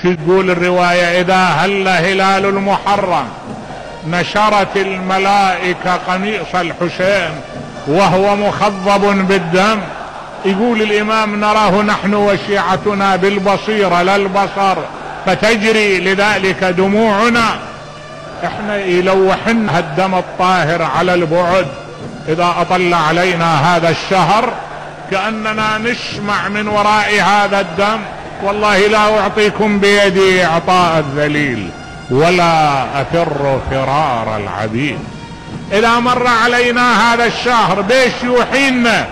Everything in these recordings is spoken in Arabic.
شو تقول الرواية؟ إذا هل هلال المحرم نشرت الملائكة قميص الحسين وهو مخضب بالدم. يقول الإمام نراه نحن وشيعتنا بالبصيرة لا البصر فتجري لذلك دموعنا. احنا يلوحن الدم الطاهر على البعد. إذا أطل علينا هذا الشهر كأننا نشمع من وراء هذا الدم. والله لا أعطيكم بيدي إعطاء الذليل ولا أفر فرار العبيد. إذا مر علينا هذا الشهر بيش يوحينا؟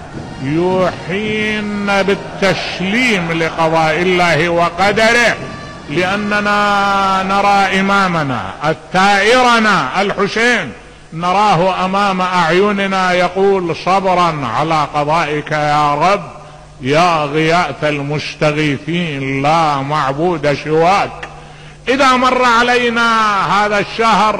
يوحينا بالتسليم لقضاء الله وقدره، لأننا نرى إمامنا الثائرنا الحسين نراه أمام أعيننا يقول صبرا على قضائك يا رب يا غياث المستغيثين لا معبود سواك. إذا مر علينا هذا الشهر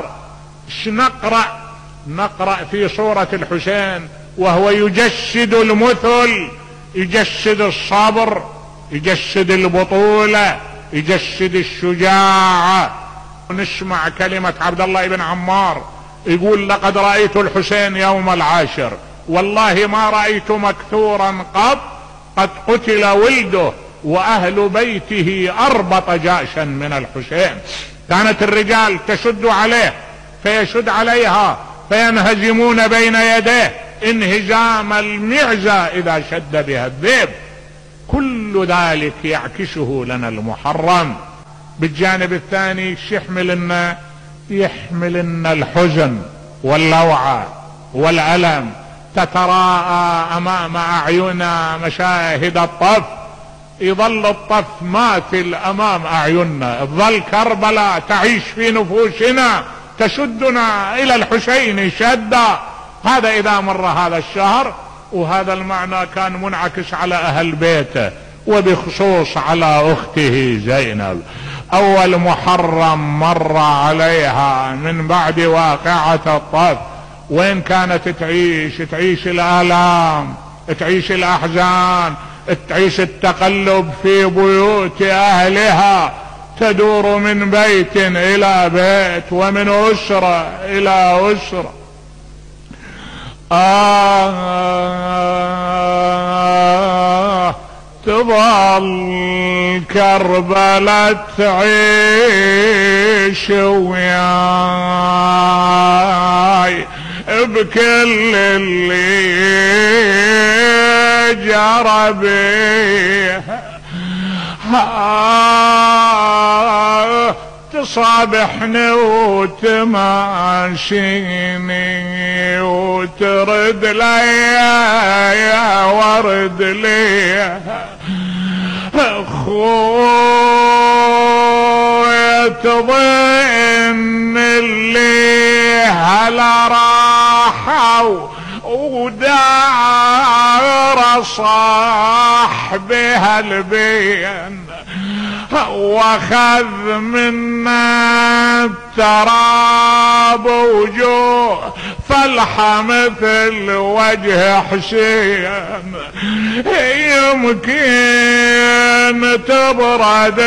نقرأ في صورة الحسين وهو يجسد المثل، يجسد الصبر، يجسد البطولة، يجسد الشجاعة. نسمع كلمة عبد الله بن عمار يقول لقد رأيت الحسين يوم العاشر والله ما رأيت مكثورا قد قتل ولده وأهل بيته أربط جأشا من الحسين. كانت الرجال تشد عليه فيشد عليها فينهزمون بين يديه انهزام المعزة إذا شد بها الذئب. كل ذلك يعكسه لنا المحرم. بالجانب الثاني يحمل لنا الحزن واللوعة والألم. تتراءى أمام أعيننا مشاهد الطف، يظل الطف ماثل أمام أعيننا، تظل كربلاء تعيش في نفوسنا تشدنا إلى الحسين شدا. هذا إذا مر هذا الشهر. وهذا المعنى كان منعكس على أهل بيته وبخصوص على أخته زينب. أول محرم مر عليها من بعد واقعة الطف، وين كانت تعيش الآلام، تعيش الأحزان، تعيش التقلب في بيوت أهلها، تدور من بيت إلى بيت ومن أسرة إلى أسرة. تظل كربلاء تعيش وياي بكل اللي جرى بيها. تصابحني وتماشيني وترد لي يا ورد لي خويا تظن اللي هلا راحوا ودار صاحبها البين واخذ منا التراب وجوه فالحة مثل وجه حسين. يمكن تبرد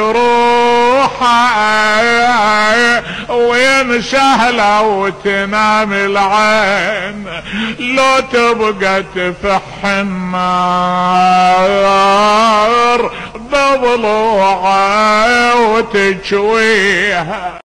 جروحه وينسى لو تنام العين، لو تبقى تفح النار بضلوعه وتشويها.